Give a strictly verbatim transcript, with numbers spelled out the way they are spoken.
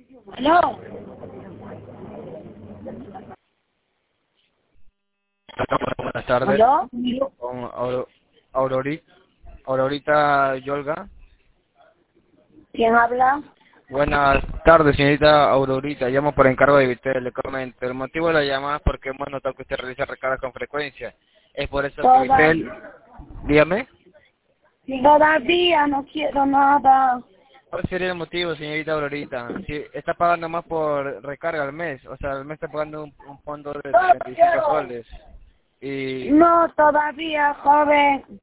¿Aló? Buenas tardes. ¿Aló? Con Auro- Aurori- Aurorita Yolga. ¿Quién habla? Buenas tardes, señorita Aurorita. Llamo por encargo de Vitel. Le comento. El motivo de la llamada es porque hemos notado que usted realiza recargas con frecuencia. Es por eso que Toda- Vitel... Dígame. Todavía no quiero nada. ¿Cuál sería el motivo, señorita Aurorita? Si está pagando más por recarga al mes, o sea, al mes está pagando un, un fondo de treinta y cinco soles. Y No, todavía, joven.